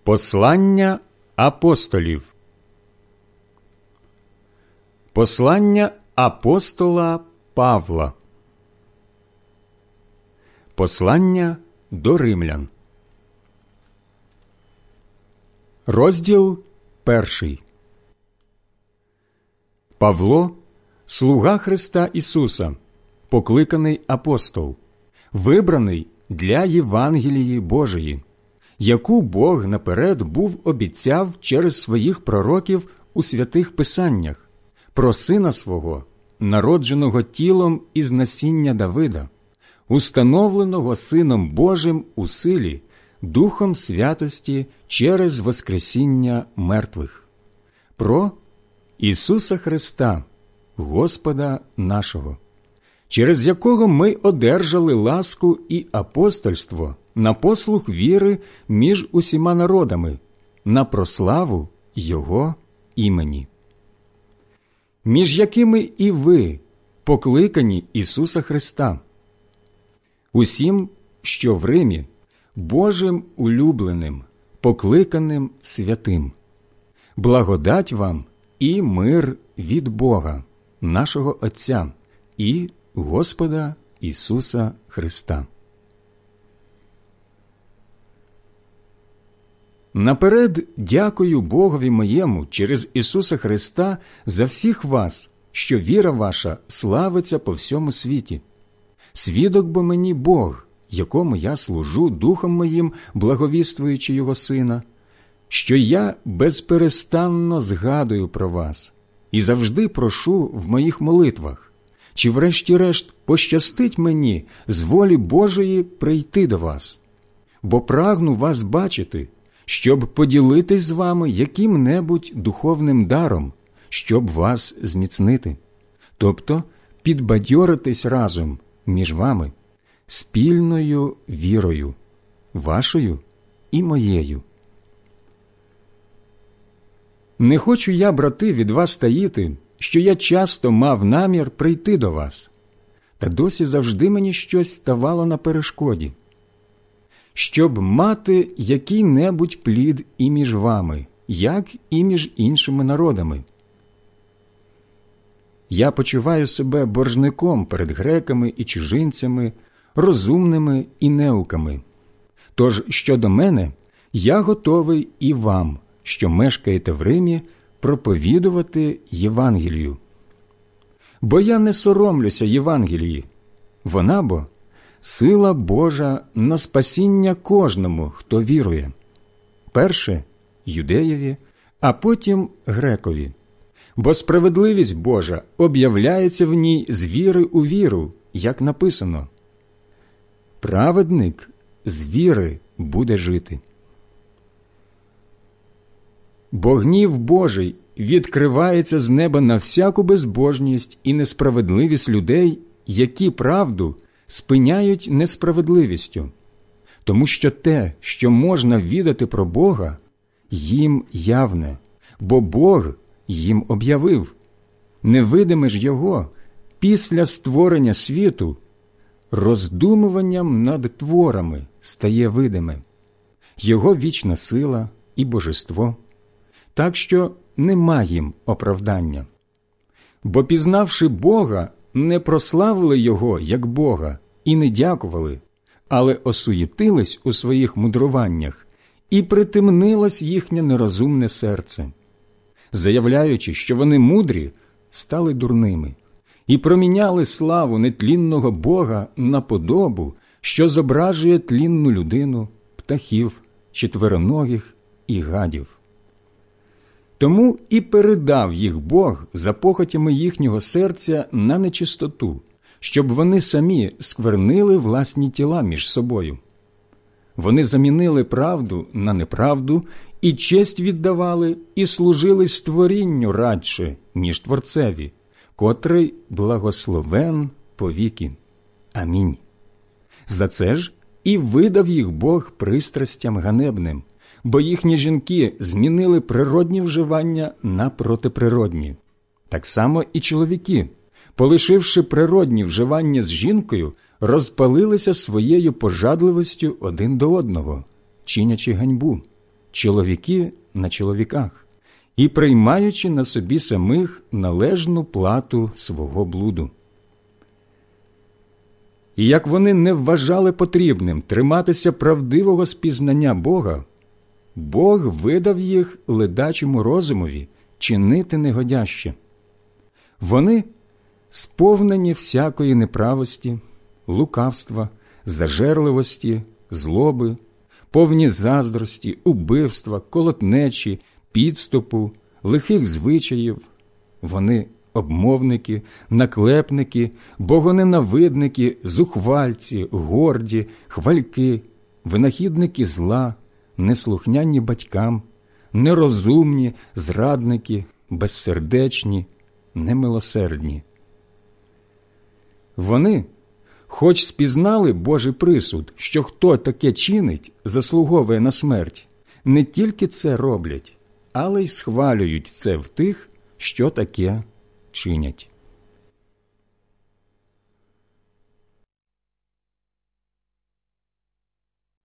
Послання апостолів. Послання апостола Павла. Послання до римлян. Розділ 1. Павло, слуга Христа Ісуса, покликаний апостол, вибраний для Євангелії Божої, яку Бог наперед був обіцяв через своїх пророків у святих Писаннях, про Сина Свого, народженого тілом із насіння Давида, установленого Сином Божим у силі, Духом святості через воскресіння мертвих, про Ісуса Христа, Господа нашого, через якого ми одержали ласку і апостольство на послуг віри між усіма народами, на прославу Його імені, між якими і ви, покликані Ісуса Христа, усім, що в Римі, Божим улюбленим, покликаним святим. Благодать вам і мир від Бога, нашого Отця і Господа Ісуса Христа. Наперед дякую Богові моєму через Ісуса Христа за всіх вас, що віра ваша славиться по всьому світі. Свідок бо мені Бог, якому я служу Духом моїм, благовіствуючи Його Сина, що я безперестанно згадую про вас і завжди прошу в моїх молитвах, чи врешті-решт пощастить мені з волі Божої прийти до вас, бо прагну вас бачити, щоб поділитись з вами яким-небудь духовним даром, щоб вас зміцнити, тобто підбадьоритись разом між вами, спільною вірою, вашою і моєю. Не хочу я, брати, від вас таїти, що я часто мав намір прийти до вас, та досі завжди мені щось ставало на перешкоді, щоб мати який-небудь плід і між вами, як і між іншими народами. Я почуваю себе боржником перед греками і чужинцями, розумними і неуками. Тож, щодо мене, я готовий і вам, що мешкаєте в Римі, проповідувати Євангелію. Бо я не соромлюся Євангелії, вона бо сила Божа на спасіння кожному, хто вірує. Перше – юдеєві, а потім грекові. Бо справедливість Божа об'являється в ній з віри у віру, як написано: «Праведник з віри буде жити». Бо гнів Божий відкривається з неба на всяку безбожність і несправедливість людей, які правду спиняють несправедливістю, тому що те, що можна відати про Бога, їм явне, бо Бог їм об'явив. Невидиме ж Його після створення світу роздумуванням над творами стає видиме, Його вічна сила і божество, так що нема їм оправдання. Бо, пізнавши Бога, не прославили Його як Бога і не дякували, але осуєтились у своїх мудруваннях, і притемнилось їхнє нерозумне серце. Заявляючи, що вони мудрі, стали дурними, і проміняли славу нетлінного Бога на подобу, що зображує тлінну людину, птахів, четвероногих і гадів. Тому і передав їх Бог за похотями їхнього серця на нечистоту, щоб вони самі сквернили власні тіла між собою. Вони замінили правду на неправду, і честь віддавали, і служили створінню радше, ніж Творцеві, котрий благословен повіки. Амінь. За це ж і видав їх Бог пристрастям ганебним, бо їхні жінки змінили природні вживання на протиприродні. Так само і чоловіки, полишивши природні вживання з жінкою, розпалилися своєю пожадливостю один до одного, чинячи ганьбу. чоловіки на чоловіках і приймаючи на собі самих належну плату свого блуду. І як вони не вважали потрібним триматися правдивого спізнання Бога, Бог видав їх ледачому розумові чинити негодяще. Вони сповнені всякої неправості, лукавства, зажерливості, злоби, повні заздрості, убивства, колотнечі, підступу, лихих звичаїв. Вони обмовники, наклепники, богоненавидники, зухвальці, горді, хвальки, винахідники зла, неслухняні батькам, нерозумні, зрадники, безсердечні, немилосердні. Вони, хоч спізнали Божий присуд, що хто таке чинить, заслуговує на смерть, не тільки це роблять, але й схвалюють це в тих, що таке чинять.